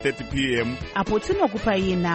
30 p.m. Apotino kupayina.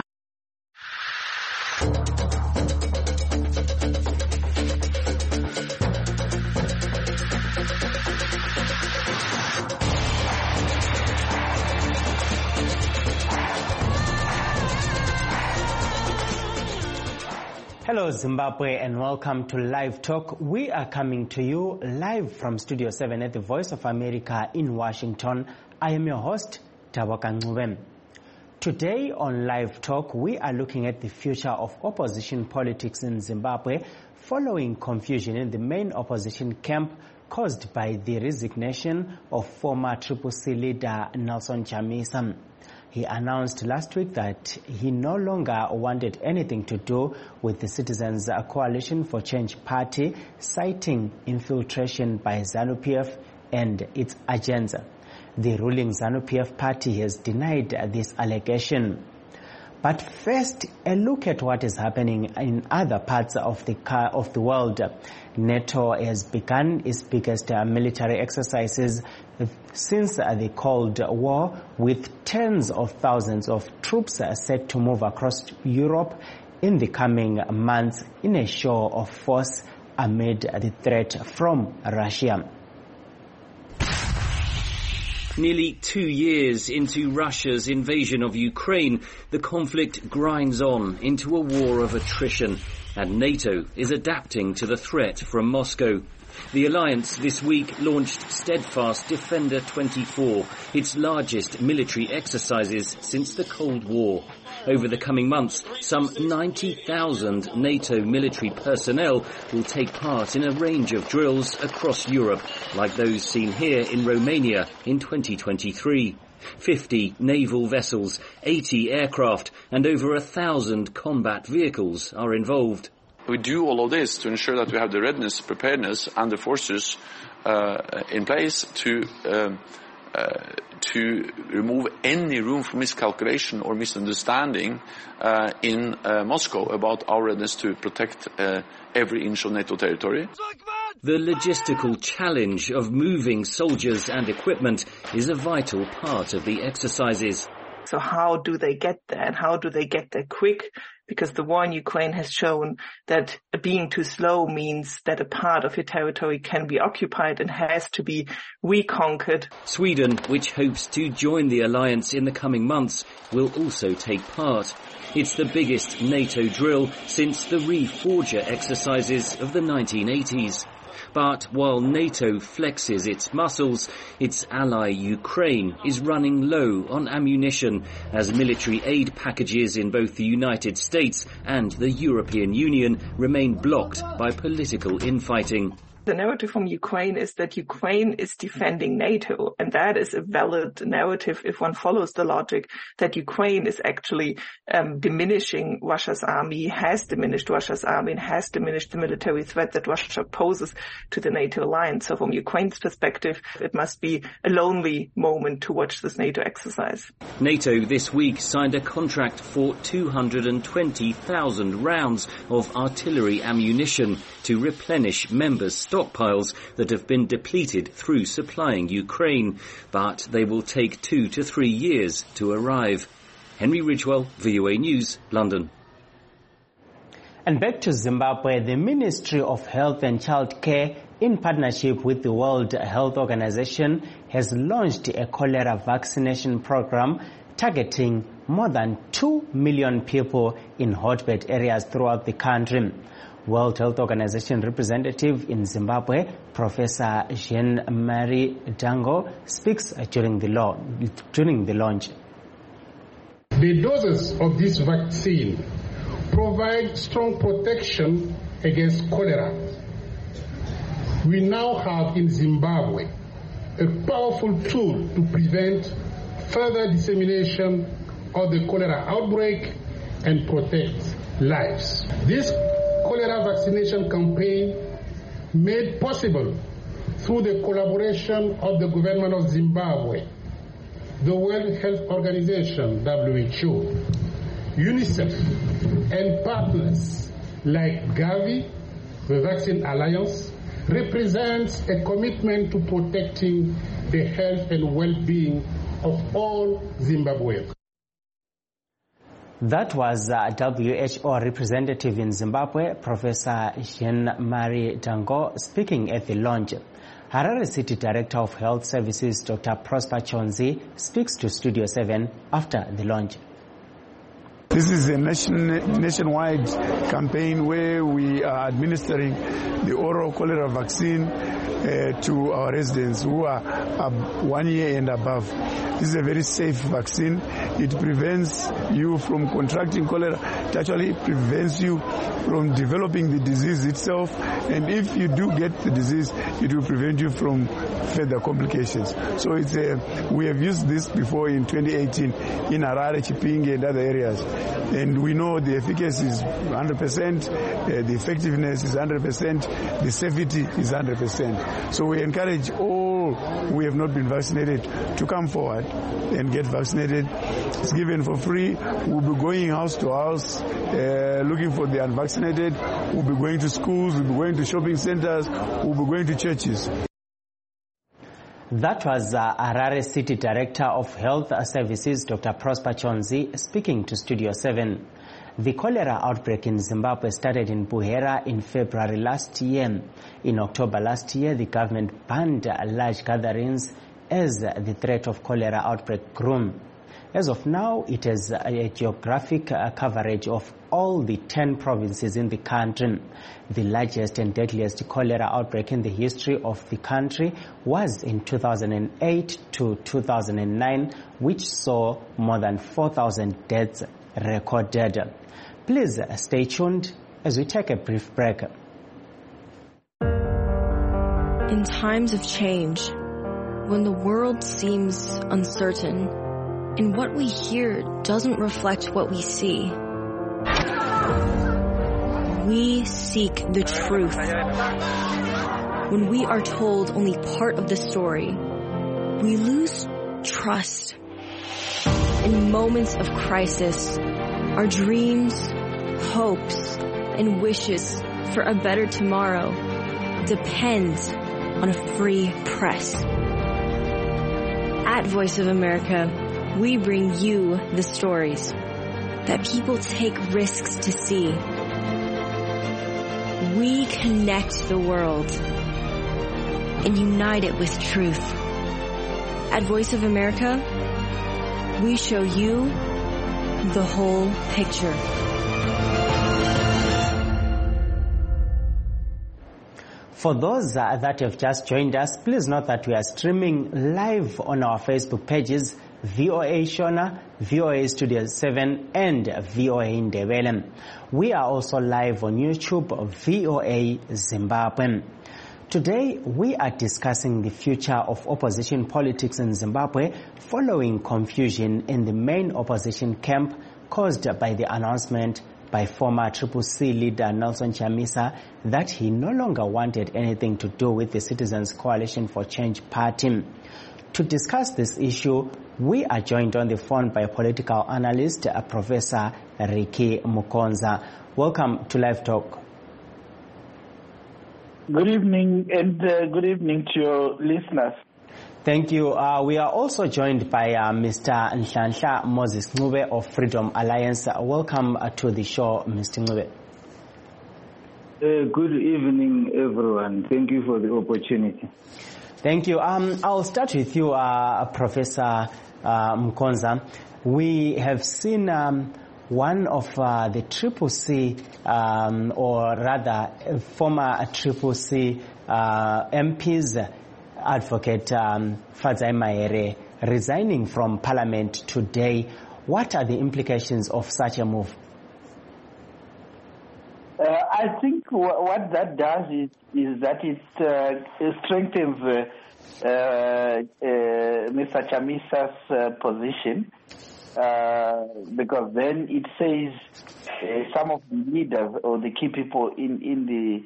Hello Zimbabwe and welcome to Live Talk. We are coming to you live from Studio 7 at the Voice of America in Washington. I am your host, Tabaka Ngubem. Today on Live Talk, we are looking at the future of opposition politics in Zimbabwe following confusion in the main opposition camp caused by the resignation of former Triple C leader Nelson Chamisa. He announced last week that he no longer wanted anything to do with the Citizens Coalition for Change party, citing infiltration by ZANU-PF and its agenda. The ruling ZANU-PF party has denied this allegation. But first, a look at what is happening in other parts of the world. NATO has begun its biggest military exercises since the Cold War, with tens of thousands of troops set to move across Europe in the coming months in a show of force amid the threat from Russia. Nearly 2 years into Russia's invasion of Ukraine, the conflict grinds on into a war of attrition, and NATO is adapting to the threat from Moscow. The alliance this week launched Steadfast Defender 24, its largest military exercises since the Cold War. Over the coming months, some 90,000 NATO military personnel will take part in a range of drills across Europe, like those seen here in Romania in 2023. 50 naval vessels, 80 aircraft, and over 1,000 combat vehicles are involved. We do all of this to ensure that we have the readiness, preparedness, and the forces in place to remove any room for miscalculation or misunderstanding in Moscow about our readiness to protect every inch of NATO territory. The logistical challenge of moving soldiers and equipment is a vital part of the exercises. So how do they get there, and how do they get there quick? Because the war in Ukraine has shown that being too slow means that a part of your territory can be occupied and has to be reconquered. Sweden, which hopes to join the alliance in the coming months, will also take part. It's the biggest NATO drill since the Reforger exercises of the 1980s. But while NATO flexes its muscles, its ally Ukraine is running low on ammunition as military aid packages in both the United States and the European Union remain blocked by political infighting. The narrative from Ukraine is that Ukraine is defending NATO, and that is a valid narrative if one follows the logic that Ukraine is actually diminishing Russia's army, has diminished Russia's army, and has diminished the military threat that Russia poses to the NATO alliance. So from Ukraine's perspective, it must be a lonely moment to watch this NATO exercise. NATO this week signed a contract for 220,000 rounds of artillery ammunition to replenish members' stockpiles that have been depleted through supplying Ukraine, but they will take 2 to 3 years to arrive. Henry Ridgewell, VOA News, London. And back to Zimbabwe, the Ministry of Health and Child Care, in partnership with the World Health Organization, has launched a cholera vaccination program targeting more than 2 million people in hotbed areas throughout the country. World Health Organization representative in Zimbabwe, Professor Jean-Marie Dango, speaks during the launch. The doses of this vaccine provide strong protection against cholera. We now have in Zimbabwe a powerful tool to prevent further dissemination of the cholera outbreak and protect lives. This cholera vaccination campaign made possible through the collaboration of the government of Zimbabwe, the World Health Organization, WHO, UNICEF, and partners like Gavi, the Vaccine Alliance, represents a commitment to protecting the health and well-being of all Zimbabweans. That was WHO representative in Zimbabwe, Professor Jean-Marie Dango, speaking at the launch. Harare City Director of Health Services, Dr. Prosper Chonzi, speaks to Studio 7 after the launch. This is a nationwide campaign where we are administering the oral cholera vaccine to our residents who are 1 year and above. This is a very safe vaccine. It prevents you from contracting cholera. It actually prevents you from developing the disease itself. And if you do get the disease, it will prevent you from further complications. So we have used this before in 2018 in Harare, Chipinge, and other areas. And we know the efficacy is 100%, the effectiveness is 100%, the safety is 100%. So we encourage all who have not been vaccinated to come forward and get vaccinated. It's given for free. We'll be going house to house looking for the unvaccinated. We'll be going to schools, we'll be going to shopping centers, we'll be going to churches. That was Harare City Director of Health Services, Dr. Prosper Chonzi, speaking to Studio 7. The cholera outbreak in Zimbabwe started in Buhera in February last year. In October last year, the government banned large gatherings as the threat of cholera outbreak grew. As of now, it has a geographic coverage of all the 10 provinces in the country. The largest and deadliest cholera outbreak in the history of the country was in 2008 to 2009, which saw more than 4,000 deaths recorded. Please stay tuned as we take a brief break. In times of change, when the world seems uncertain, and what we hear doesn't reflect what we see, we seek the truth. When we are told only part of the story, we lose trust. In moments of crisis, our dreams, hopes, and wishes for a better tomorrow depend on a free press. At Voice of America, we bring you the stories that people take risks to see. We connect the world and unite it with truth. At Voice of America, we show you the whole picture. For those that have just joined us, please note that we are streaming live on our Facebook pages, VOA Shona, VOA Studio 7, and VOA Ndebele. We are also live on YouTube, VOA Zimbabwe. Today, we are discussing the future of opposition politics in Zimbabwe following confusion in the main opposition camp caused by the announcement by former CCC leader Nelson Chamisa that he no longer wanted anything to do with the Citizens Coalition for Change party. To discuss this issue, we are joined on the phone by political analyst, Professor Ricky Mukonza. Welcome to Live Talk. Good evening, and good evening to your listeners. Thank you. We are also joined by Mr. Nhlanhla Moses Ncube of Freedom Alliance. Welcome to the show, Mr. Ncube. Good evening, everyone. Thank you for the opportunity. Thank you. I'll start with you, Professor Mukonza. We have seen one of the CCC, or rather former CCC MPs, Advocate Fadzai Mahere, resigning from Parliament today. What are the implications of such a move? I think what that does is that it strengthens Mr. Chamisa's position, because then it says some of the leaders or the key people in the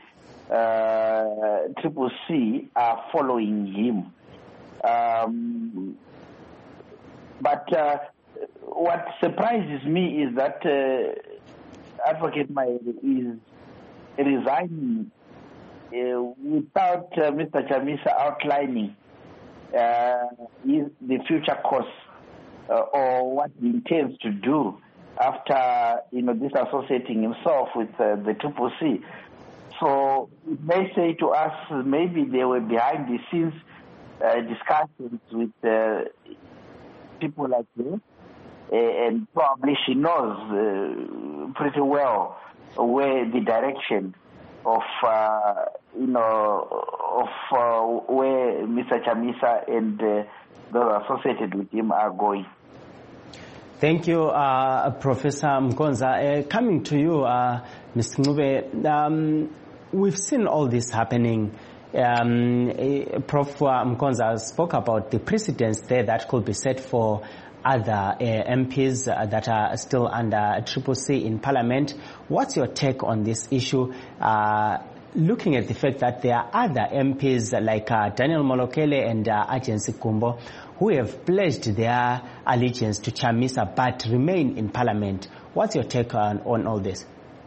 CCC are following him. But what surprises me is that Advocate Mahere is resigning without Mr. Chamisa outlining the future course or what he intends to do after disassociating himself with the Triple C. So it may say to us maybe they were behind the scenes discussions with people like this, and probably she knows pretty well where the direction of where Mr. Chamisa and those associated with him are going. Thank you, Professor Mkonza. Coming to you, Ms. Ncube, we've seen all this happening. Prof. Mkonza spoke about the precedents there that could be set for other MPs that are still under Triple C in Parliament. What's your take on this issue? Looking at the fact that there are other MPs like Daniel Molokele and Agency Kumbo who have pledged their allegiance to Chamisa but remain in Parliament. What's your take on all this?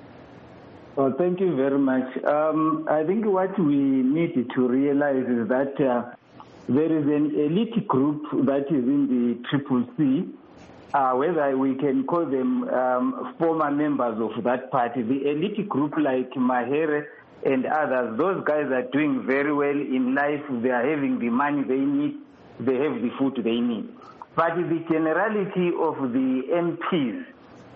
Well, thank you very much. I think what we need to realize is that there is an elite group that is in the Triple C, whether we can call them former members of that party. The elite group like Mahere and others, those guys are doing very well in life. They are having the money they need. They have the food they need. But the generality of the MPs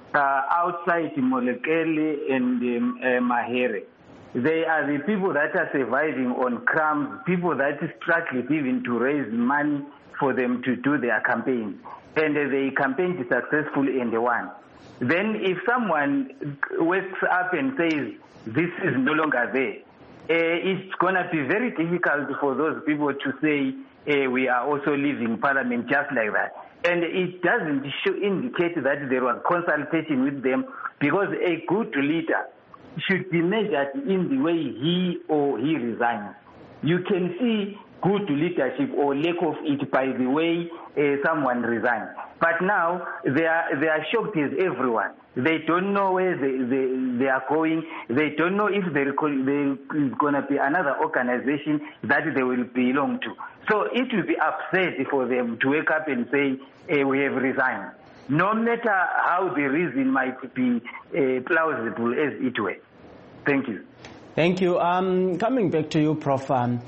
outside Molekele and Mahere, they are the people that are surviving on crumbs, people that struggle even to raise money for them to do their campaign. And they campaigned successfully and they won. Then if someone wakes up and says, this is no longer there, it's going to be very difficult for those people to say, we are also leaving Parliament just like that. And it doesn't indicate that there was consultation with them, because a good leader should be measured in the way he or he resigns. You can see good leadership or lack of it by the way someone resigns. But now they are shocked as everyone. They don't know where they are going. They don't know if there is going to be another organization that they will belong to. So it will be upset for them to wake up and say, we have resigned, no matter how the reason might be plausible as it were. Thank you. Thank you. Coming back to you, Prof. You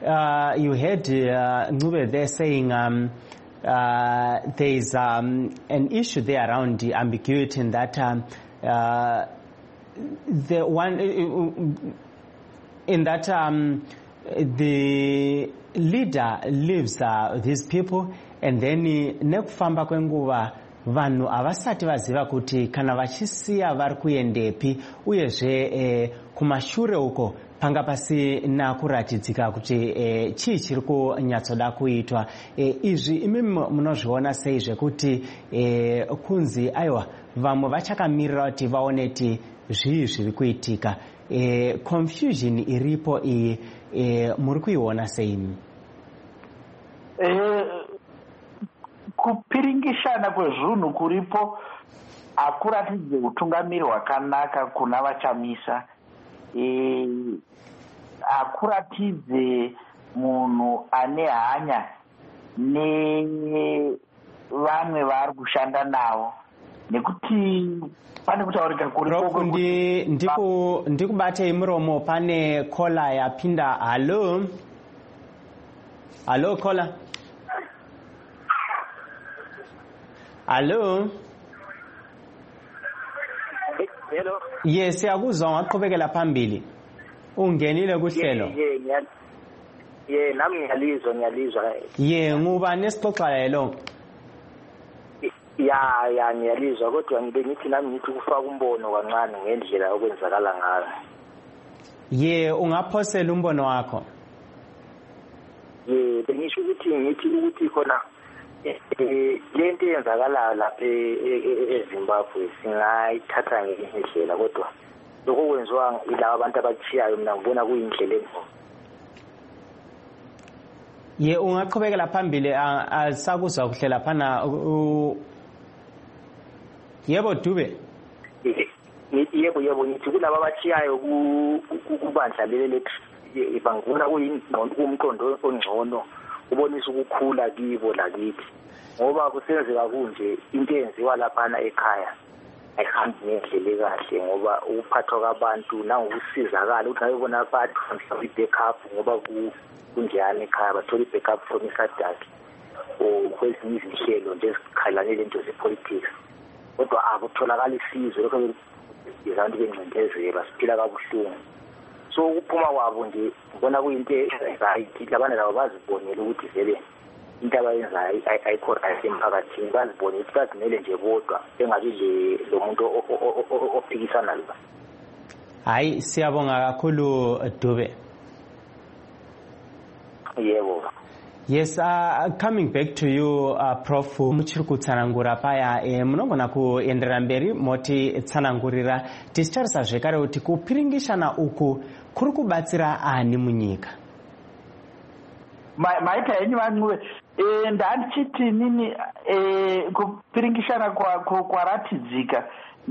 heard Ncube there saying there is an issue there around the ambiguity in that the one in that the leader leaves these people, and then nekufamba kwenguva vanhu avasati vaziva kuti kana vachisiya vari kuendepi, uyezve kumashure uko panga pasina kuratidzika kuti chii chiri kunyatsoda kuitwa. Izvi imi munozviona sei zvekuti kunzi aiwa vamwe vachakamirira kuti vaone kuti zvii zviri kuitika? Confusion iripo iyi muri kuiona sei? Kupiringishana kwezvinhu kuripo akuratidze utungamiri hwakanaka kuna vaChamisa. Akuratidze munhu ane hanya nevamwe vari kushanda navo, nekuti pane kutaurika kuripo. Ndikubatei muromo, pane kola yapinda. Halo kola. Hello. Hello. Yes, siyakuzwa, waqhubekela phambili. Ungenile kuhlelo. Nami ngiyalizwa. Nguba nesixoxela. Ngiyalizwa, kodwa ngibe ngithi nami ngithi kufaka umbono kancane ngendlela okwenzakala ngayo. Ungaphosela umbono wakho. Bengisho ukuthi khona lento eyenzakala lapha eZimbabwe singayithatha ngendlela, kodwa lokho kwenziwa yilabo abantu abachiyayo mina ngibona kuyindlela engcono. Ungaqhubekela phambili, asakuzwa kuhle laphana. Yebo Dube. Yebo ngithi kulabo abachiyayo kubandla leli bangibona kuyimqondo ongcono, ubonisa ukukhula kibo lakithi, ngoba kusenzeka kunje into eyenziwa laphana ekhaya ayihambi ngendlela ekahle ngoba ukuphathwa kwabantu nangokusizakala ukuthi ayebona bathonsa i-backup ngoba kunjani ekhaya bathola i-backup from isadaki or kwezinye izinhlelo nje ezikhalane lento zepolitics kodwa akutholakala isizo lokho abantu bencindezela siphila kabuhlungu so ukuphuma kwabo nje ngibona kuyinto right labana labo bazibonela ukuthi vele into abayenzayo ayikho right emphakathini bazibonela ukuthi bazimele nje bodwa engabi lo muntu ophikisana lo. Hayi siyabonga kakhulu Dube. Yebo. Yes, coming back to you, Prof. Muchiri kutsanangura paya munogona kuendera mberi moti tsanangurira tichitarisa zvekare kuti kupiringishana uku kuri kubatsira ani munyika. Maita henyu vanhuwe ndandichiti nini kupiringishana kwaratidzika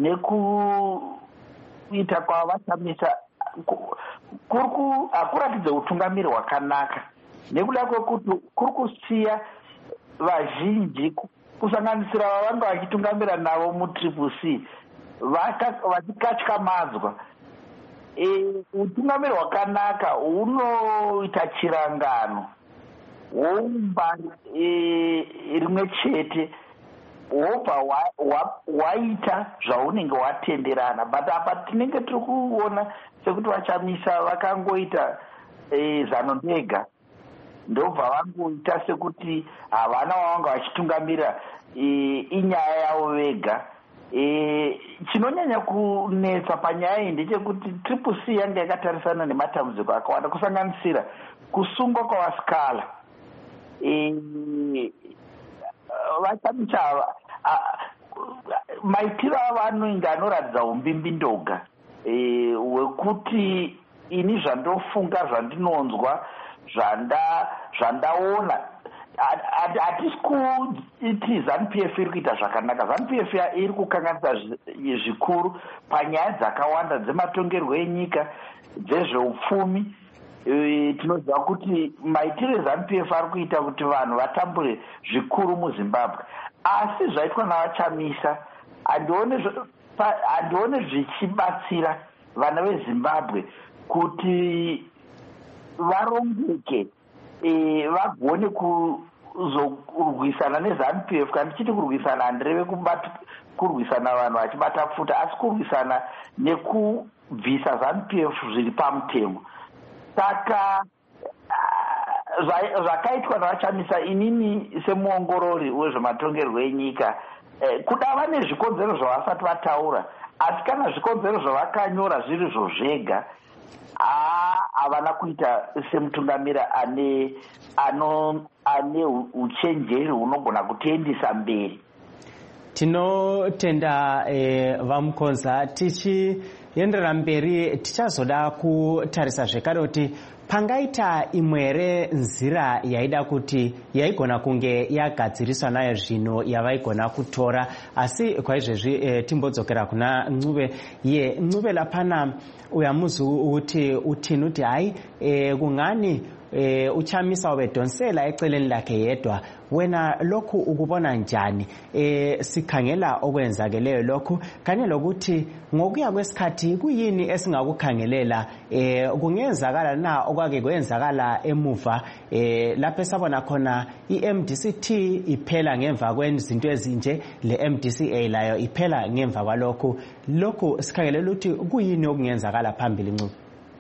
nekuita kwavashamisa hakuratidze utungamiri hwakanaka nekuda kwekuti kuri kusiya vazhinji kusanganisira vavanga vachitungamira navo muTCC vachikatyamadzwa. Utungamiri hwakanaka hunoita chirangano woumba rimwe chete wobva waita zvaunenge watenderana but apa tinenge tiri kuona sekuti vachamisa vakangoita zano ndega ndobva vangoita sekuti havana vavanga vachitungamira inyaya yavo vega. Chinonyanya kunetsa panyaya iyi ndechekuti TCC yanga yakatarisana nematambudziko akawanda kusanganisira kusungwa kwavasikala. Vachamisa maitiro avanenge anoratidza umbimbindoga wekuti ini zvandofunga zvandinonzwa zvandaona hatisi kuti ZANU-PF iri kuita zvakanaka. ZANU-PF iri kukanganisa zvikuru panyaya dzakawanda dzematongerwo enyika dzezveupfumi. Tinoziva kuti maitiro eZANU-PF ari kuita kuti vanhu vatambure zvikuru muZimbabwe, asi zvaitwa navachamisa handione zvichibatsira vana veZimbabwe kuti varongeke vagone kuzorwisana neZANU-PF. Kana tichiti kurwisana handireve kurwisana vanhu vachibata pfuta asi kurwisana nekubvisa ZANU-PF zviri pamutemo. Saka zvakaitwa navachamisa inini semuongorori wezvematongerwo enyika kudava nezvikonzero zvavasati vataura asi kana zvikonzero zvavakanyora zviri zvo zvega havana kuita semutungamira ane uchenjeri hunogona kutiendesa mberi. Tinotenda vamukonza tichiendera mberi tichazoda kutarisa zvekare kuti pangaita imwere nzira yaida kuti yaigona kunge yagadziriswa nayo zvino yavaigona kutora asi kwaizvezvi timbodzokera kuna Ncube. Ncube lapana uyamuzi uti utini uti hayi kungani uchamisa ubedonsela eceleni lakhe yedwa wena lokhu ukubona njani sikhangela okwenzakeleyo lokhu kanye lokuthi ngokuya kwesikhathi kuyini esingakukhangelela kungenzakala na okwake kwenzakala emuva lapho sabona khona iMDCT iphela ngemva kwezinto ezinje le MDCA layo iphela ngemva kwalokhu sikhangelela ukuthi kuyini okungenzakala phambili Ncube.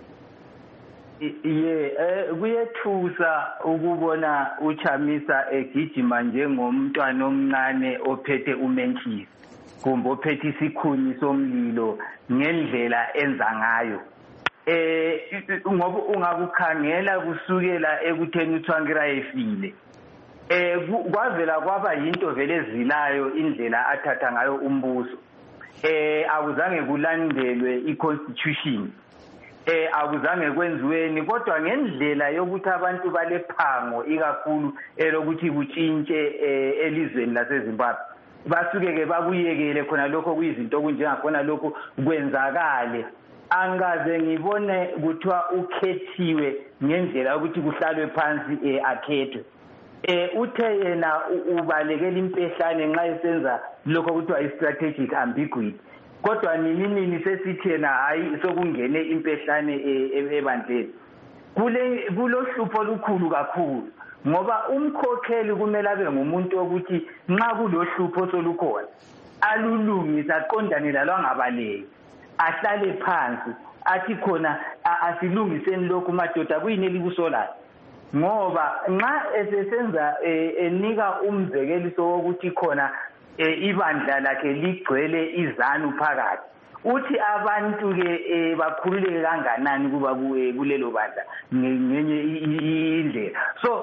Kuyethusa ukubona uChamisa egijima njengomntwana omncane ophethe umentshisi kumbe ophethe isikhuni somlilo ngendlela enza ngayo. Ngoba ungakukhangela kusukela ekutheni uTsvangira efile. Kwavela kwaba yinto vele ezilayo indlela athatha ngayo umbuso. Akuzange kulandelwe iConstitution. Akuzange kwenziweni kodwa ngendlela yokuthi abantu balephango ikakhulu elokuthi kutshintshe elizweni laseZimbabwe basuke ke babuyekele khona lokho kuyizinto okunjengakhona lokho kwenzakale. Angaze ngibone kuthiwa ukhethiwe ngendlela yokuthi kuhlalwe phansi akhethwe. uthe yena ubalekela impehlane nxa esenza lokho kuthiwa i-strategic ambiguity kodwa nini sesithi yena hayi sokungene impehlane ebandleni kulohlupho olukhulu kakhulu ngoba umkhokheli kumele abe ngumuntu ukuthi nxa kulohlupho solukhona alulungisa aqondane lalo angabaleki ahlale phansi athi khona asilungiseni lokhu madoda kuyini elikusolayo ngoba nxa esesenza enika umzekeliso wokuthi khona ibandla lakhe ligcwele izanu phakathi uthi abantu ke bakhululeke kanganani kuba kulelo bandla ngenye indlela so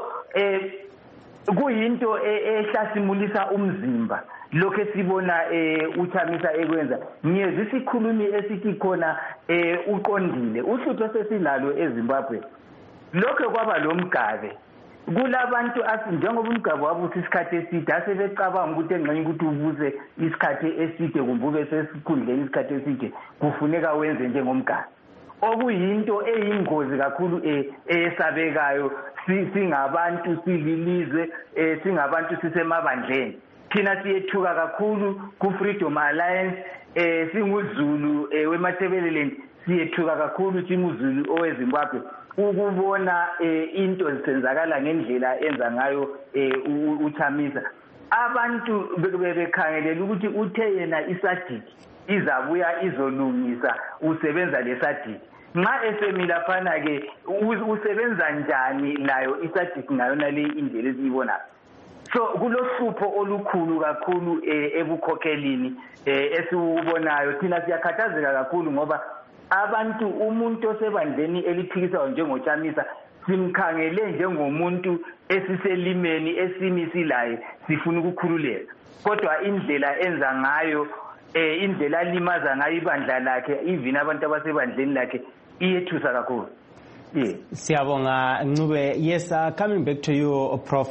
kuyinto ehlasimulisa umzimba lokho esibona uThamisa ekwenza ngiyeza isikhulumi esithi khona uqondile uhlupho sesilalo eZimbabwe lokho kwaba lomgabe kulabantu njengoba umgabo wabuthi isikhathi eside asebecabanga ukuthi engxenye ukuthi ubuze isikhathi eside kumbe ube sesikhundleni isikhathi eside kufuneka wenze njengomgabo okuyinto eyingozi kakhulu esabekayo singabantu sililizwe singabantu sisemabandleni thina siyethuka kakhulu ku-Freedom Alliance singuZulu weMathebeleleni siyethuka kakhulu singuzulu oweZimbabwe ukubona into zisenzakala ngendlela enza ngayo uThamisa abantu bekhangelela ukuthi uthe yena iSADC izabuya izolungisa usebenza leSADC nxa esemila phana ke usebenza njani layo iSADC ngayona le indlela esiyibona so kulohlupho olukhulu kakhulu ebukhokhelini esiubonayo thina siyakhathazeka kakhulu ngoba abantu umuntu osebandleni eliphikisayo njengoThamisa simkhangele njengomuntu esiselimeni esimisilayo sifuna ukukhululeka kodwa indlela enza ngayo indlela alimaza ngayo ibandla lakhe even abantu abasebandleni lakhe iyethusa kakhulu. Siyabonga Ncube. Yes, coming back to you, Prof.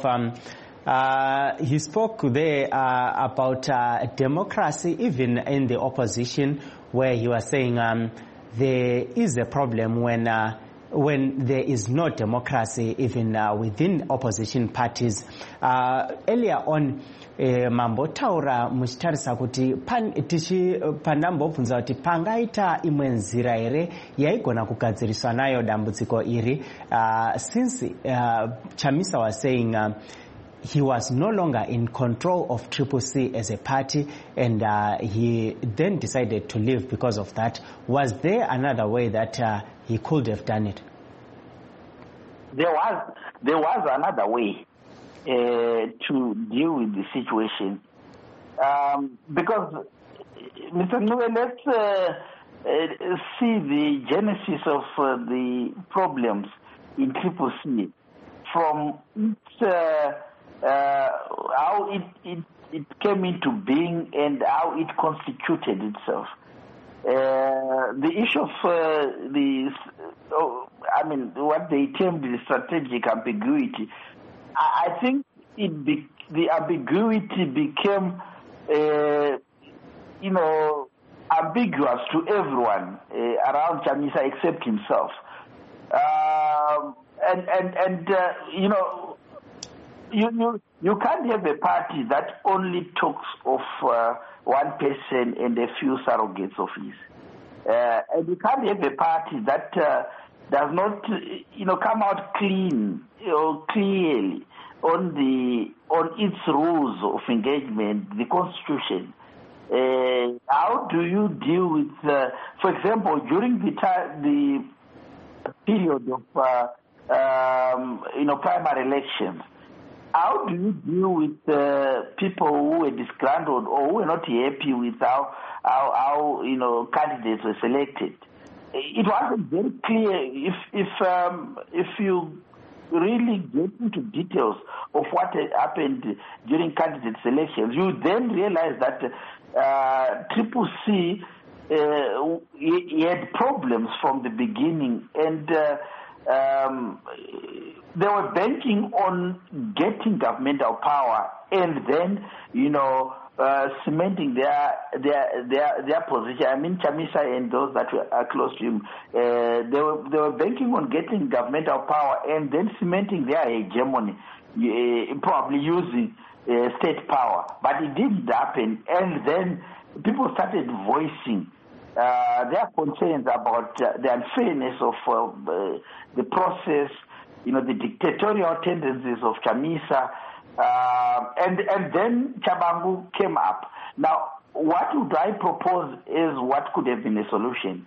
He spoke there about democracy even in the opposition, where he was saying there is a problem when there is no democracy even within opposition parties. Earlier on mambo taura muchitarisa kuti pandambobvunza kuti pangaita imwe nzira here yaigona kugadziriswa nayo dambudziko iri since Chamisa was saying he was no longer in control of CCC as a party, and he then decided to leave because of that. Was there another way that he could have done it? There was another way to deal with the situation, because Mr. Ncube, let's see the genesis of the problems in CCC from its how it came into being and how it constituted itself. The issue of what they termed the strategic ambiguity, I think the ambiguity became, ambiguous to everyone around Chamisa except himself, You can't have a party that only talks of one person and a few surrogates of his. And you can't have a party that does not, come out clean or clearly on its rules of engagement, the Constitution. How do you deal with, for example, during the period of primary elections? How do you deal with people who were disgruntled or who were not happy with how candidates were selected? It wasn't very clear. If you really get into details of what happened during candidate selections, you then realize that CCC had problems from the beginning, and they were banking on getting governmental power and then, cementing their position. I mean, Chamisa and those that are close to him, they were banking on getting governmental power and then cementing their hegemony. probably using state power. But it didn't happen. And then people started voicing their concerns about the unfairness of the process, the dictatorial tendencies of Chamisa, and then Chabangu came up. Now, what would I propose is what could have been a solution.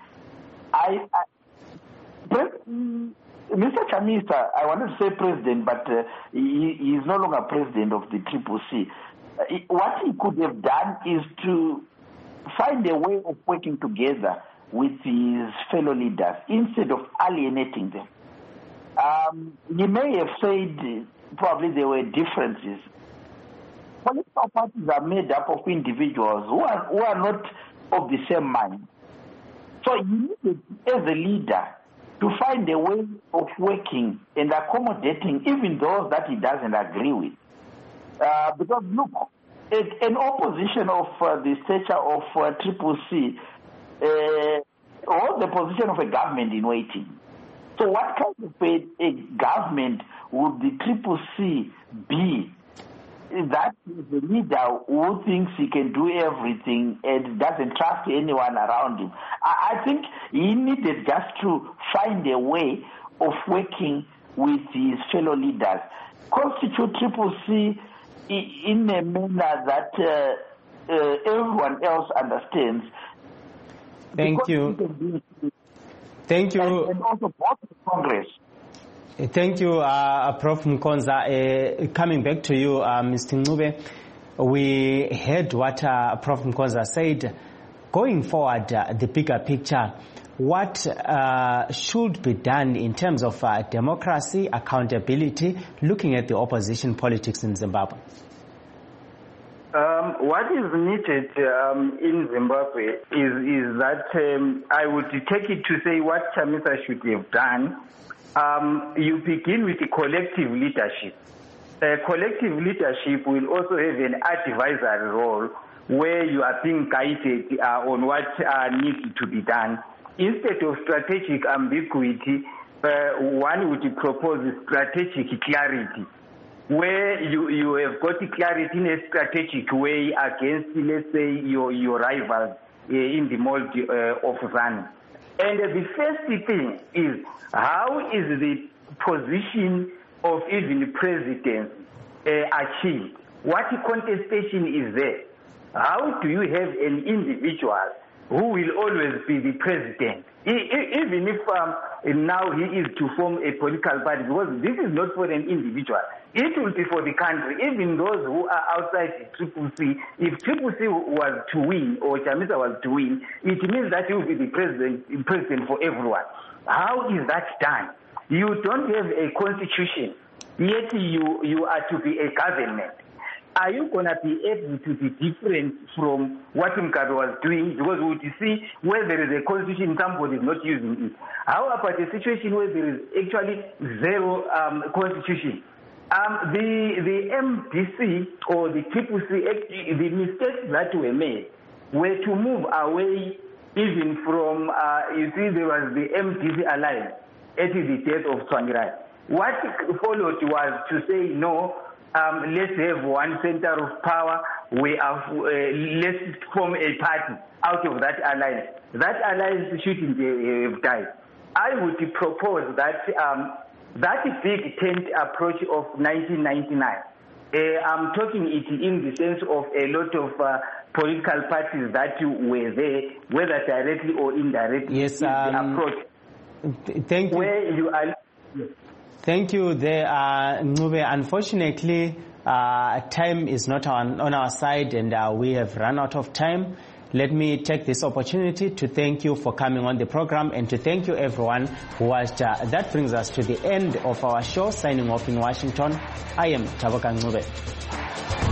Mr. Chamisa, I wanted to say president, but he is no longer president of the CCC. What he could have done is to find a way of working together with his fellow leaders instead of alienating them. He may have said probably there were differences. Political parties are made up of individuals who are not of the same mind. So you need, as a leader, to find a way of working and accommodating even those that he doesn't agree with. Because look, an opposition of the stature of CCC was the position of a government in waiting. So what kind of a government would the CCC be? That is the leader who thinks he can do everything and doesn't trust anyone around him. I think he needed just to find a way of working with his fellow leaders, constitute CCC in a manner that everyone else understands. Thank you. Thank you. And also vote for Congress. Thank you, Prof. Mkonza. Coming back to you, Mr. Ncube, we heard what Prof. Mkonza said. Going forward, the bigger picture, what should be done in terms of democracy, accountability, looking at the opposition politics in Zimbabwe? What is needed in Zimbabwe is that I would take it to say what Chamisa should have done. You begin with the collective leadership. Collective leadership will also have an advisory role where you are being guided on what needs to be done. Instead of strategic ambiguity, one would propose strategic clarity, where you have got clarity in a strategic way against, let's say, your rivals in the mold of ZANU. And the first thing is, how is the position of even presidents achieved? What contestation is there? How do you have an individual who will always be the president? Even if now he is to form a political party, because this is not for an individual. It will be for the country. Even those who are outside the CCC, if CCC was to win or Chamisa was to win, it means that he will be the president for everyone. How is that done? You don't have a constitution, yet you are to be a government. Are you going to be able to be different from what Mugabe was doing? Because we would see where there is a constitution, somebody is not using it. How about a situation where there is actually zero constitution? The MDC or the CCC, the mistakes that were made were to move away even from, you see, there was the MDC alliance at the death of Tsvangirai. What followed was to say, no, let's have one center of power. Let's form a party out of that alliance. That alliance shouldn't have died. I would propose that that big tent approach of 1999. I'm talking it in the sense of a lot of political parties that were there, whether directly or indirectly. Yes, the approach. Thank you. Where you are. Thank you there, Ncube. Unfortunately, time is not on our side and we have run out of time. Let me take this opportunity to thank you for coming on the program and to thank you everyone who watched. That brings us to the end of our show. Signing off in Washington, I am Taboka Ncube.